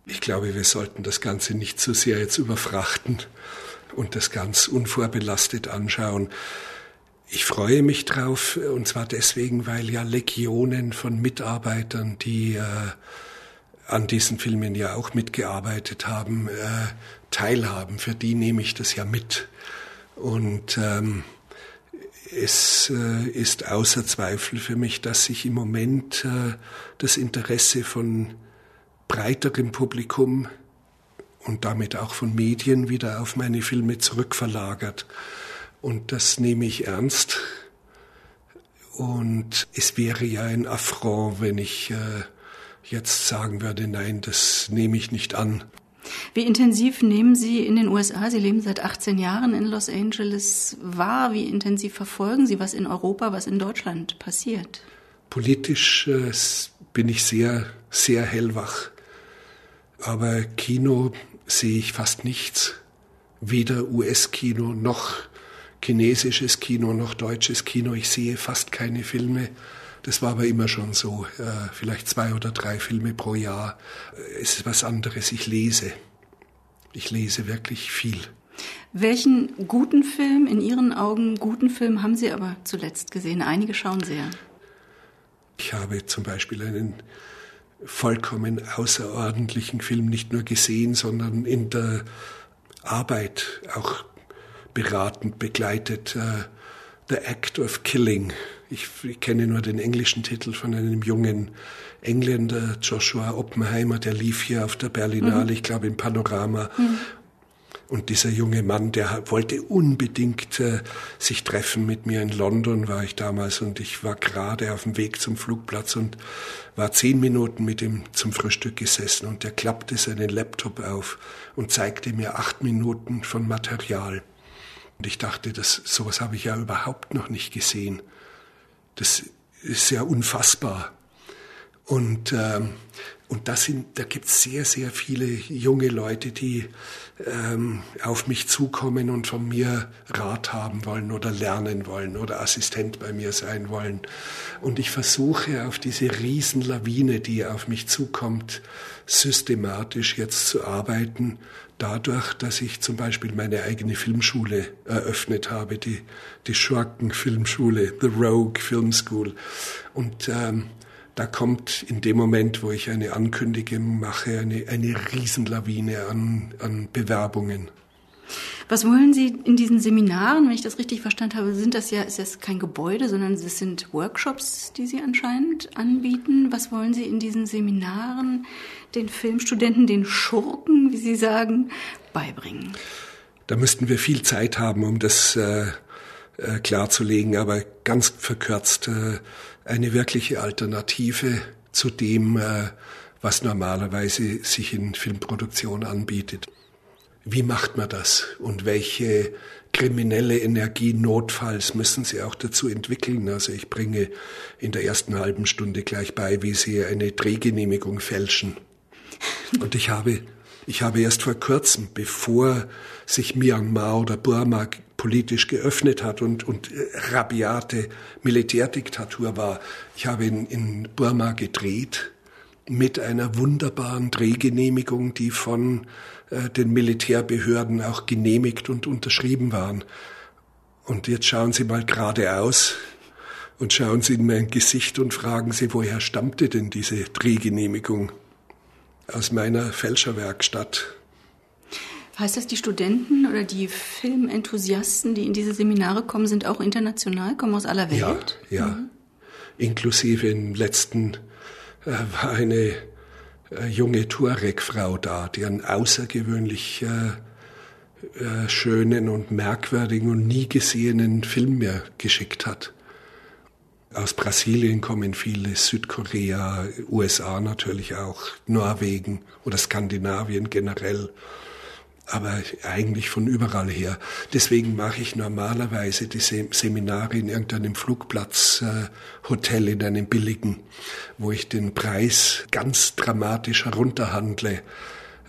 Ich glaube, wir sollten das Ganze nicht zu sehr jetzt überfrachten und das ganz unvorbelastet anschauen. Ich freue mich drauf, und zwar deswegen, weil ja Legionen von Mitarbeitern, die an diesen Filmen ja auch mitgearbeitet haben, teilhaben. Für die nehme ich das ja mit. Und es ist außer Zweifel für mich, dass sich im Moment das Interesse von breiterem Publikum und damit auch von Medien wieder auf meine Filme zurückverlagert. Und das nehme ich ernst. Und es wäre ja ein Affront, wenn ich jetzt sagen würde, nein, das nehme ich nicht an. Wie intensiv nehmen Sie in den USA, Sie leben seit 18 Jahren in Los Angeles, wahr? Wie intensiv verfolgen Sie, was in Europa, was in Deutschland passiert? Politisch bin ich sehr, sehr hellwach. Aber Kino sehe ich fast nichts. Weder US-Kino noch chinesisches Kino noch deutsches Kino. Ich sehe fast keine Filme. Das war aber immer schon so. Vielleicht 2 oder 3 Filme pro Jahr. Es ist was anderes. Ich lese. Ich lese wirklich viel. Welchen guten Film, in Ihren Augen guten Film, haben Sie aber zuletzt gesehen? Einige schauen sehr. Ich habe zum Beispiel einen vollkommen außerordentlichen Film nicht nur gesehen, sondern in der Arbeit auch beratend begleitet. The Act of Killing. Ich kenne nur den englischen Titel von einem jungen Engländer, Joshua Oppenheimer, der lief hier auf der Berlinale, ich glaube im Panorama. Und dieser junge Mann, der wollte unbedingt sich treffen mit mir. In London war ich damals und ich war gerade auf dem Weg zum Flugplatz und war 10 Minuten mit ihm zum Frühstück gesessen und der klappte seinen Laptop auf und zeigte mir 8 Minuten von Material. Und ich dachte, sowas habe ich ja überhaupt noch nicht gesehen. Das ist ja unfassbar. Und da gibt es sehr, sehr viele junge Leute, die auf mich zukommen und von mir Rat haben wollen oder lernen wollen oder Assistent bei mir sein wollen. Und ich versuche auf diese Riesenlawine, die auf mich zukommt, systematisch jetzt zu arbeiten, dadurch, dass ich zum Beispiel meine eigene Filmschule eröffnet habe, die Schurken-Filmschule, The Rogue Film School. Und da kommt in dem Moment, wo ich eine Ankündigung mache, eine Riesenlawine an Bewerbungen. Was wollen Sie in diesen Seminaren, wenn ich das richtig verstanden habe, ist das kein Gebäude, sondern es sind Workshops, die Sie anscheinend anbieten. Was wollen Sie in diesen Seminaren den Filmstudenten, den Schurken, wie Sie sagen, beibringen? Da müssten wir viel Zeit haben, um das klarzulegen, aber ganz verkürzt eine wirkliche Alternative zu dem, was normalerweise sich in Filmproduktion anbietet. Wie macht man das und welche kriminelle Energie notfalls müssen Sie auch dazu entwickeln? Also ich bringe in der ersten halben Stunde gleich bei, wie Sie eine Drehgenehmigung fälschen. Und ich habe erst vor kurzem, bevor sich Myanmar oder Burma politisch geöffnet hat und rabiate Militärdiktatur war, ich habe in Burma gedreht mit einer wunderbaren Drehgenehmigung, die von den Militärbehörden auch genehmigt und unterschrieben waren. Und jetzt schauen Sie mal geradeaus und schauen Sie in mein Gesicht und fragen Sie, woher stammte denn diese Drehgenehmigung? Aus meiner Fälscherwerkstatt. Heißt das, die Studenten oder die Filmenthusiasten, die in diese Seminare kommen, sind auch international, kommen aus aller Welt? Ja. Mhm. Inklusive im letzten war eine junge Tuareg-Frau da, die einen außergewöhnlich schönen und merkwürdigen und nie gesehenen Film mir geschickt hat. Aus Brasilien kommen viele, Südkorea, USA natürlich auch, Norwegen oder Skandinavien generell, aber eigentlich von überall her. Deswegen mache ich normalerweise diese Seminare in irgendeinem Flugplatzhotel, in einem billigen, wo ich den Preis ganz dramatisch herunterhandle,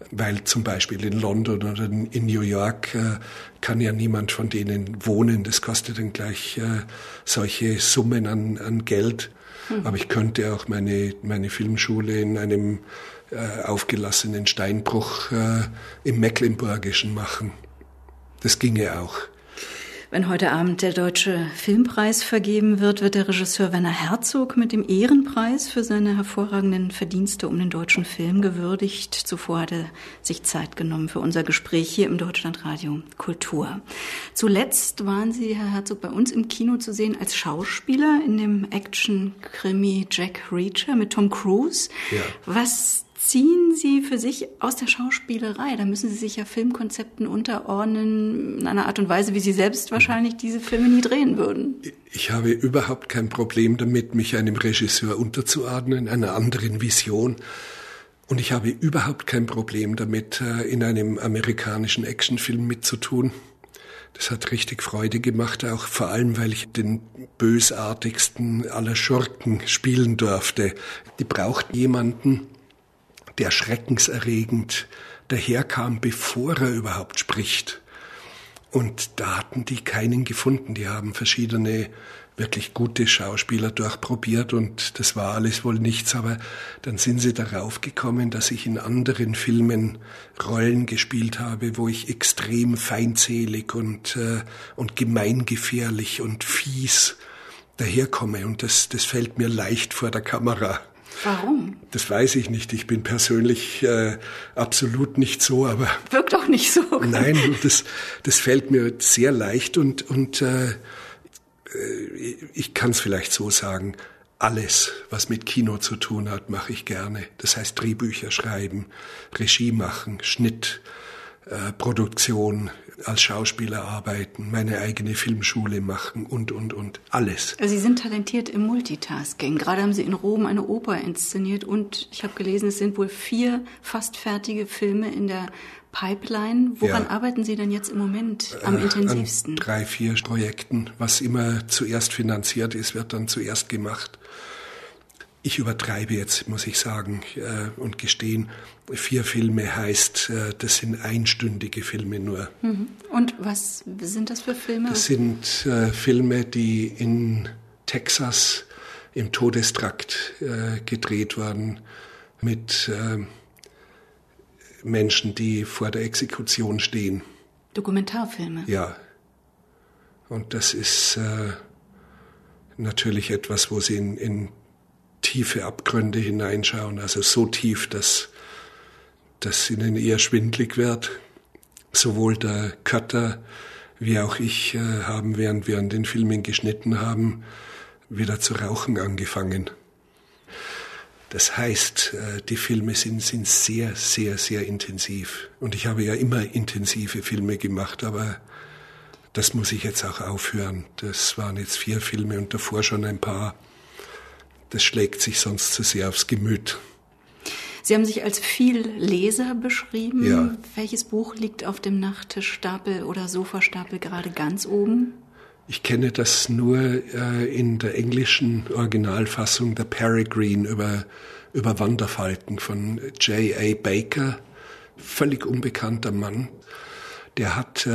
weil zum Beispiel in London oder in New York kann ja niemand von denen wohnen. Das kostet dann gleich solche Summen an Geld. Aber ich könnte auch meine Filmschule in einem aufgelassenen Steinbruch im Mecklenburgischen machen. Das ginge auch. Wenn heute Abend der Deutsche Filmpreis vergeben wird, wird der Regisseur Werner Herzog mit dem Ehrenpreis für seine hervorragenden Verdienste um den deutschen Film gewürdigt. Zuvor hat er sich Zeit genommen für unser Gespräch hier im Deutschlandradio Kultur. Zuletzt waren Sie, Herr Herzog, bei uns im Kino zu sehen als Schauspieler in dem Action-Krimi Jack Reacher mit Tom Cruise. Ja. Was ziehen Sie für sich aus der Schauspielerei? Da müssen Sie sich ja Filmkonzepten unterordnen, in einer Art und Weise, wie Sie selbst wahrscheinlich diese Filme nie drehen würden. Ich habe überhaupt kein Problem damit, mich einem Regisseur unterzuordnen, einer anderen Vision. Und ich habe überhaupt kein Problem damit, in einem amerikanischen Actionfilm mitzutun. Das hat richtig Freude gemacht, auch vor allem, weil ich den bösartigsten aller Schurken spielen durfte. Die braucht jemanden, der schreckenserregend daherkam, bevor er überhaupt spricht. Und da hatten die keinen gefunden. Die haben verschiedene wirklich gute Schauspieler durchprobiert und das war alles wohl nichts. Aber dann sind sie darauf gekommen, dass ich in anderen Filmen Rollen gespielt habe, wo ich extrem feindselig und gemeingefährlich und fies daherkomme. Und das fällt mir leicht vor der Kamera. Warum? Das weiß ich nicht. Ich bin persönlich absolut nicht so, aber... Wirkt auch nicht so. Nein, das fällt mir sehr leicht und ich kann es vielleicht so sagen, alles, was mit Kino zu tun hat, mache ich gerne. Das heißt Drehbücher schreiben, Regie machen, Schnitt, Produktion, als Schauspieler arbeiten, meine eigene Filmschule machen und alles. Sie sind talentiert im Multitasking. Gerade haben Sie in Rom eine Oper inszeniert und ich habe gelesen, es sind wohl 4 fast fertige Filme in der Pipeline. Woran arbeiten Sie denn jetzt im Moment am intensivsten? An 3, 4 Projekten. Was immer zuerst finanziert ist, wird dann zuerst gemacht. Ich übertreibe jetzt, muss ich sagen und gestehen, 4 Filme heißt, das sind einstündige Filme nur. Und was sind das für Filme? Das sind Filme, die in Texas im Todestrakt gedreht wurden mit Menschen, die vor der Exekution stehen. Dokumentarfilme? Ja. Und das ist natürlich etwas, wo sie in tiefe Abgründe hineinschauen, also so tief, dass ihnen eher schwindlig wird. Sowohl der Cutter wie auch ich haben, während wir an den Filmen geschnitten haben, wieder zu rauchen angefangen. Das heißt, die Filme sind sehr, sehr, sehr intensiv. Und ich habe ja immer intensive Filme gemacht, aber das muss ich jetzt auch aufhören. Das waren jetzt 4 Filme und davor schon ein paar. Das schlägt sich sonst zu sehr aufs Gemüt. Sie haben sich als Vielleser beschrieben. Ja. Welches Buch liegt auf dem Nachttischstapel oder Sofastapel gerade ganz oben? Ich kenne das nur in der englischen Originalfassung, der Peregrine über Wanderfalken von J.A. Baker, völlig unbekannter Mann. Der hat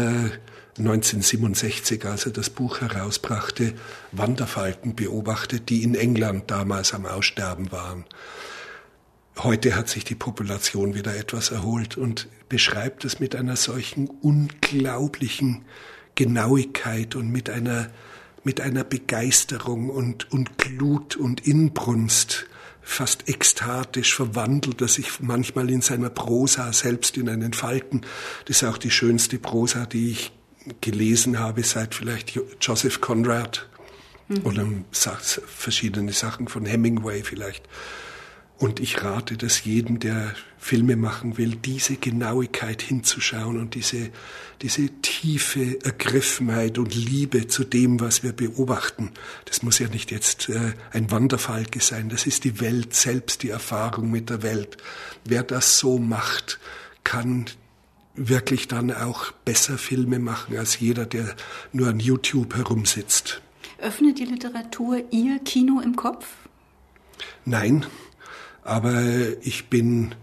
1967, als er das Buch herausbrachte, Wanderfalken beobachtet, die in England damals am Aussterben waren. Heute hat sich die Population wieder etwas erholt und beschreibt es mit einer solchen unglaublichen Genauigkeit und mit einer Begeisterung und Glut und Inbrunst, fast ekstatisch verwandelt er sich manchmal in seiner Prosa selbst in einen Falken. Das ist auch die schönste Prosa, die ich gelesen habe seit vielleicht Joseph Conrad oder verschiedene Sachen von Hemingway vielleicht. Und ich rate das jedem, der Filme machen will, diese Genauigkeit hinzuschauen und diese tiefe Ergriffenheit und Liebe zu dem, was wir beobachten. Das muss ja nicht jetzt ein Wanderfalke sein, das ist die Welt selbst, die Erfahrung mit der Welt. Wer das so macht, kann wirklich dann auch besser Filme machen als jeder, der nur an YouTube herumsitzt. Öffnet die Literatur Ihr Kino im Kopf? Nein. Aber ich bin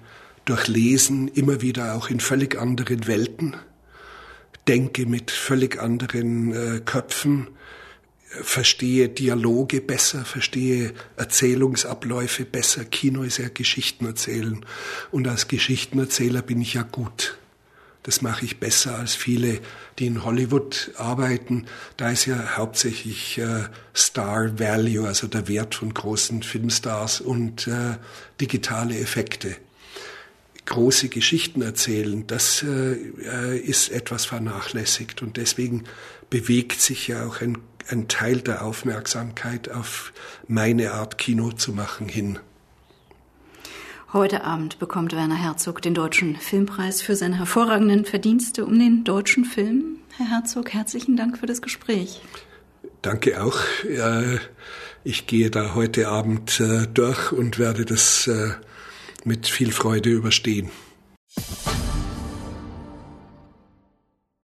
durch Lesen immer wieder auch in völlig anderen Welten, denke mit völlig anderen Köpfen, verstehe Dialoge besser, verstehe Erzählungsabläufe besser. Kino ist ja Geschichten erzählen. Und als Geschichtenerzähler bin ich ja gut. Das mache ich besser als viele, die in Hollywood arbeiten. Da ist ja hauptsächlich Star Value, also der Wert von großen Filmstars und digitale Effekte. Große Geschichten erzählen, das ist etwas vernachlässigt. Und deswegen bewegt sich ja auch ein Teil der Aufmerksamkeit auf meine Art, Kino zu machen, hin. Heute Abend bekommt Werner Herzog den Deutschen Filmpreis für seine hervorragenden Verdienste um den deutschen Film. Herr Herzog, herzlichen Dank für das Gespräch. Danke auch. Ich gehe da heute Abend durch und werde das mit viel Freude überstehen.